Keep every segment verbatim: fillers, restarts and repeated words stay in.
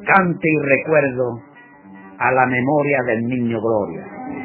cante y recuerdo a la memoria del niño Gloria.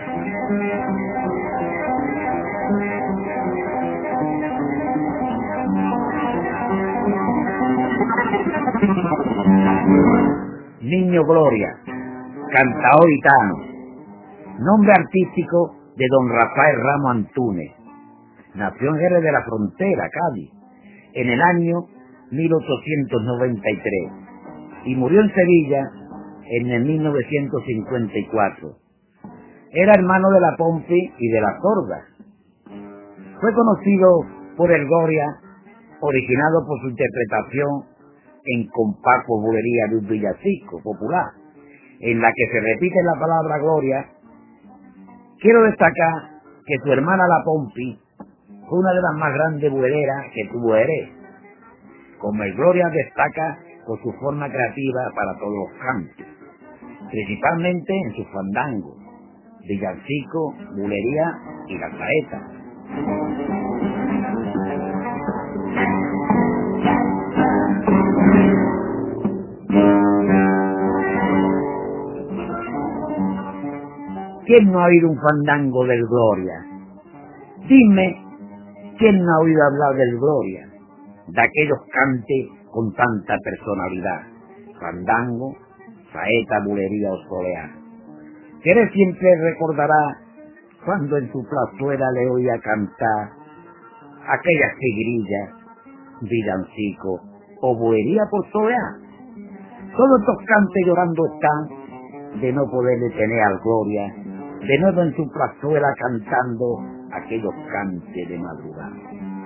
Niño Gloria, cantao gitano, nombre artístico de don Rafael Ramos Antúnez. Nació en Jerez de la Frontera, Cádiz, en el año mil ochocientos noventa y tres y murió en Sevilla en el mil novecientos cincuenta y cuatro. Era hermano de la Pompi y de la Sorda. Fue conocido por el Gloria, originado por su interpretación en compás por bulería de un villancico popular, en la que se repite la palabra Gloria. Quiero destacar que su hermana la Pompi fue una de las más grandes buleras que tuvo Jerez. Como el Gloria destaca por su forma creativa para todos los cantos, principalmente en sus fandangos, villancico, bulería y la saeta. ¿Quién no ha oído un fandango del Gloria? Dime, ¿quién no ha oído hablar del Gloria? De aquellos cantes con tanta personalidad, fandango, saeta, bulería o soleá. Jerez siempre recordará cuando en su plazuela le oía cantar aquellas tigrillas, villancico o bulería por soleá. Todos estos cantes llorando están de no poder detener al Gloria, de nuevo en su plazuela cantando aquellos cantes de madrugada.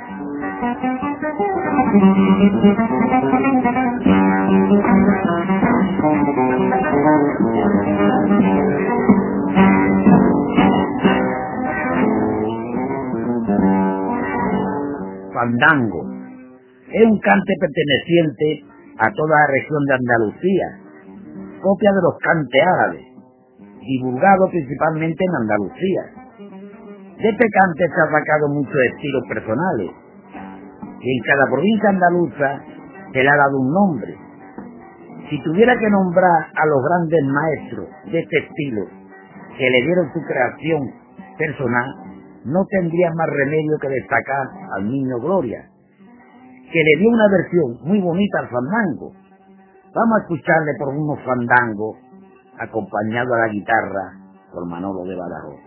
Fandango es un cante perteneciente a toda la región de Andalucía, copia de los cantes árabes, divulgado principalmente en Andalucía. De este cante se ha sacado muchos estilos personales, y en cada provincia andaluza se le ha dado un nombre. Si tuviera que nombrar a los grandes maestros de este estilo que le dieron su creación personal, no tendría más remedio que destacar al niño Gloria, que le dio una versión muy bonita al fandango. Vamos a escucharle por unos fandangos acompañado a la guitarra por Manolo de Badajoz.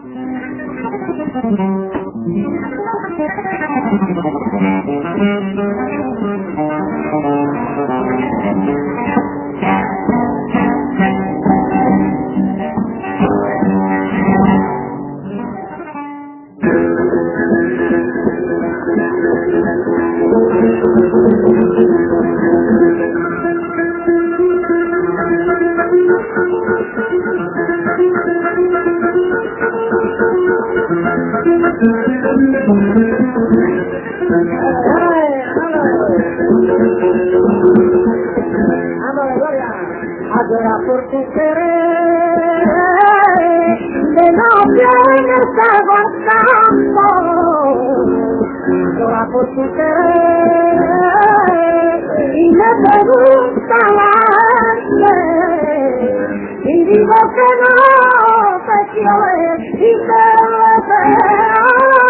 Ahora por tu querer de no vienes aguantando, ahora por tu querer y me pregunta la gente y digo que no te quiero y te deseo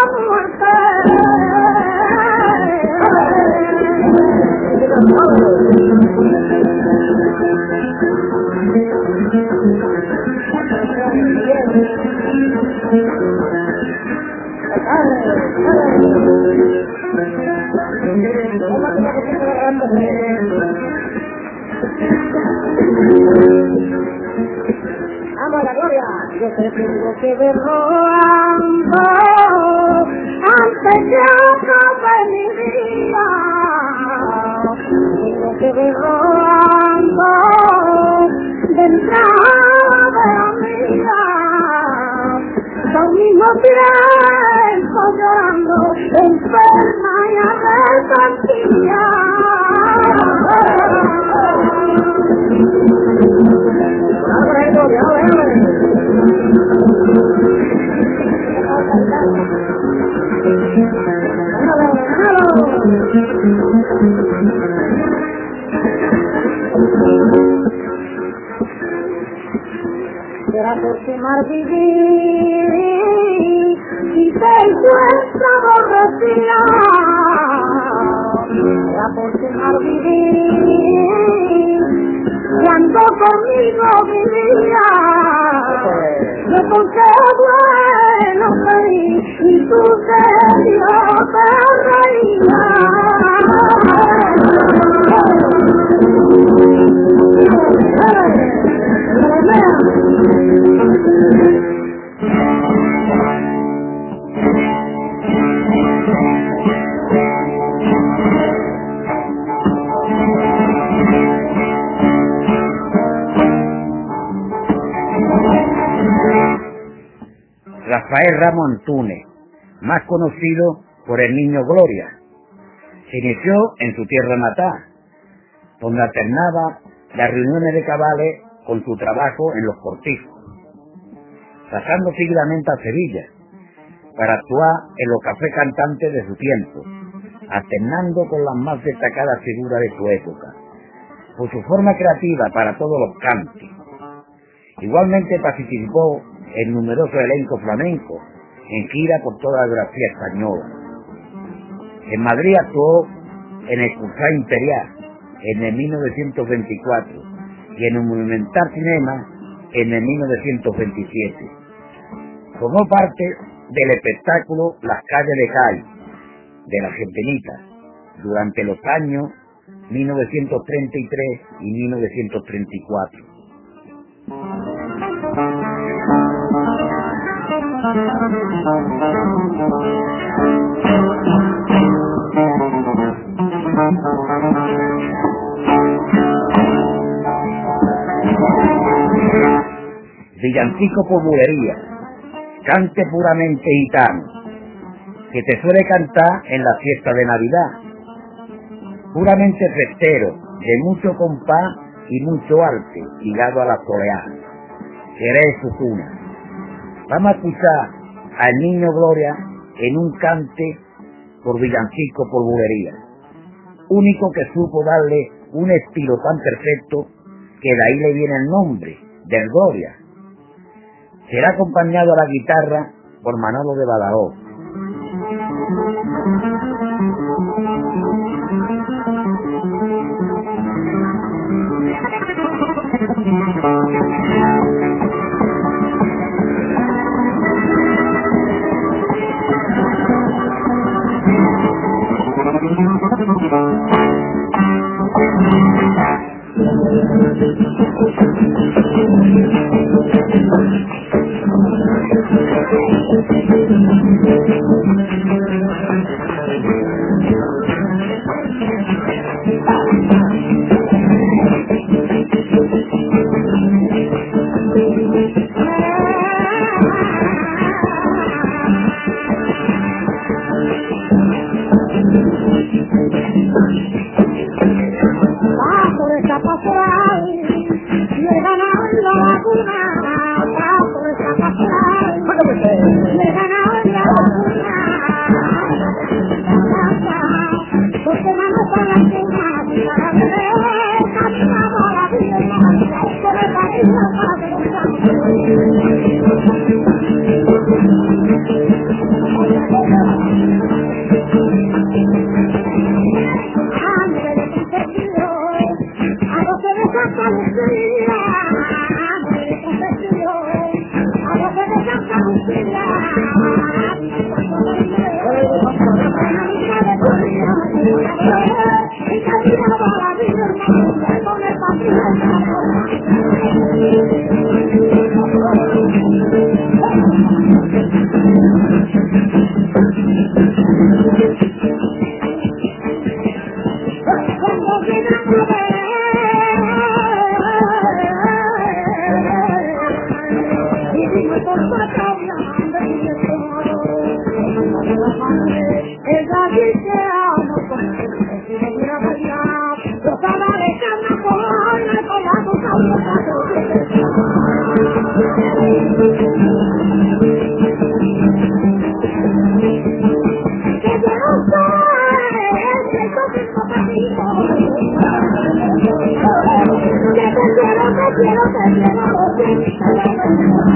Vamos a la Gloria. Yo te tengo que ver rodando antes que acabe mi vida. Tengo que ver rodando de entrada de la vida. Al mismo tiempo llorando, enferma y arrepentida. aproximar vivir y te encuentro aborrecida, de aproximar vivir cuando conmigo vivía, yo con qué bueno soy y tú de Dios te Rafael Ramos Antúnez, más conocido por el Niño Gloria, se inició en su tierra natal, donde alternaba las reuniones de cabales con su trabajo en los cortijos, pasando seguidamente a Sevilla para actuar en los cafés cantantes de su tiempo, alternando con las más destacadas figuras de su época, por su forma creativa para todos los cantos. Igualmente participó en numerosos elencos flamencos, en gira por toda la geografía española. En Madrid actuó en el Cursal Imperial en el mil novecientos veinticuatro y en el Monumental Cinema en el mil novecientos veintisiete. Formó parte del espectáculo Las Calles de Cádiz, de la Argentinita, durante los años mil novecientos treinta y tres y mil novecientos treinta y cuatro. Villancico por bulería, cante puramente gitano, que te suele cantar en la fiesta de Navidad, puramente festero, de mucho compás y mucho arte, ligado a la soleá, que eres su cuna. Vamos a escuchar al Niño Gloria en un cante por Villancico por bulería, único que supo darle un estilo tan perfecto que de ahí le viene el nombre del Gloria. Será acompañado a la guitarra por Manolo de Badajoz. Quiero que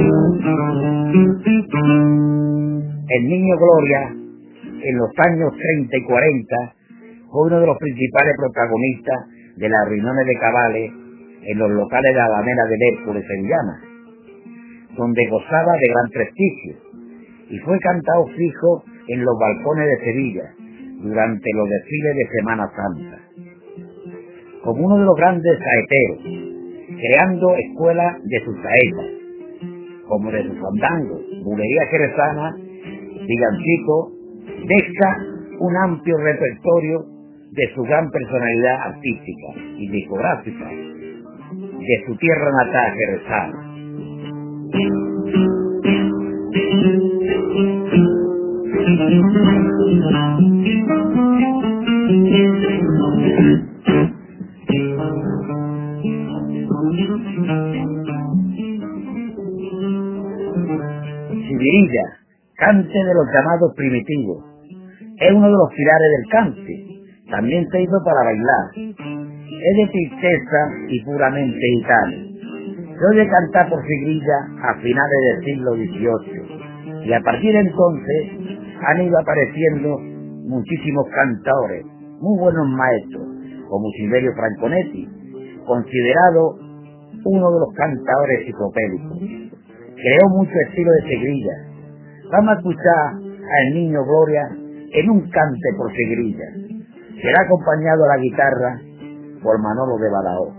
El niño Gloria, en los años treinta y cuarenta, fue uno de los principales protagonistas de las reuniones de cabales en los locales de la Alameda del Hércules en Llamas, donde gozaba de gran prestigio, y fue cantado fijo en los balcones de Sevilla durante los desfiles de Semana Santa, como uno de los grandes saeteros, creando escuelas de sus saetas, como de sus fandangos, bulería jerezana, villancico, deja un amplio repertorio de su gran personalidad artística y discográfica, de su tierra natal jerezana. Civirilla, cante de los llamados primitivos, es uno de los pilares del cante. También se hizo para bailar. Es de tristeza y puramente gitano. Se oye cantar por Civirilla a finales del siglo dieciocho, y a partir de entonces han ido apareciendo muchísimos cantadores, muy buenos maestros, como Silverio Franconetti, considerado uno de los cantadores enciclopédicos. Creó mucho estilo de Civirilla. Vamos a escuchar al niño Gloria en un cante por Civirilla. Será acompañado a la guitarra por Manolo de Badajoz.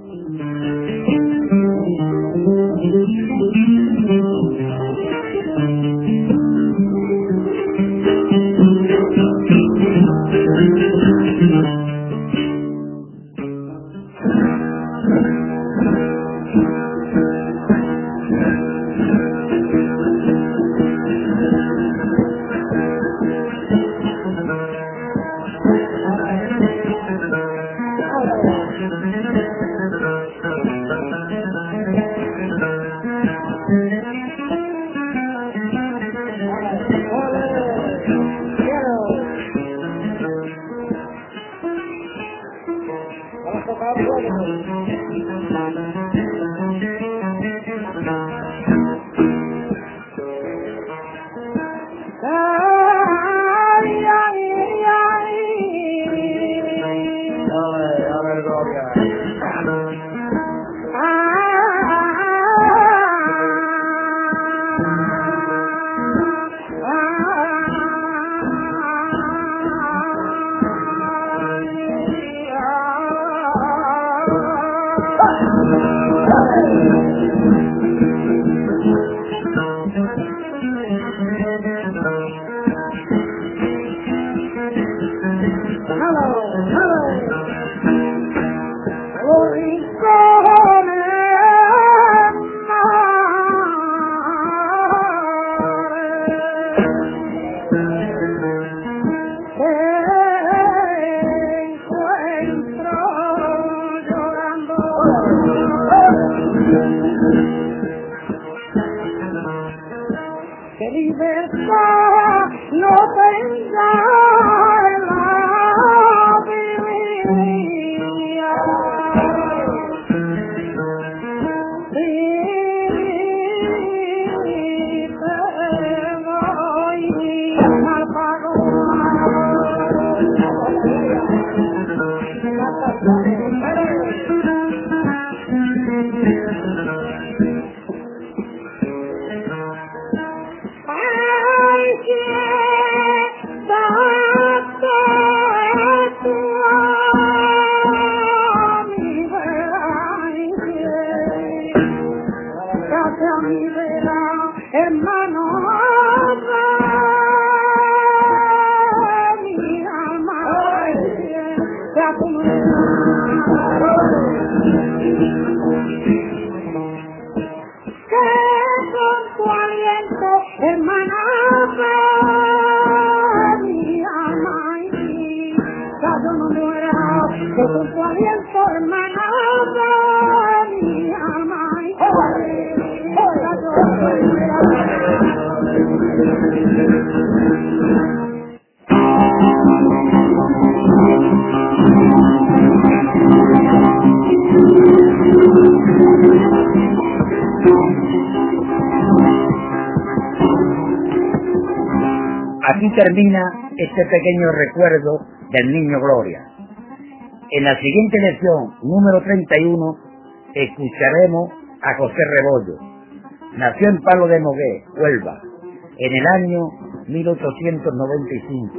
Aquí termina este pequeño recuerdo del niño Gloria. En la siguiente lección, número treinta y uno, escucharemos a José Rebollo. Nació en Palo de Nogué, Huelva, en el año mil ochocientos noventa y cinco.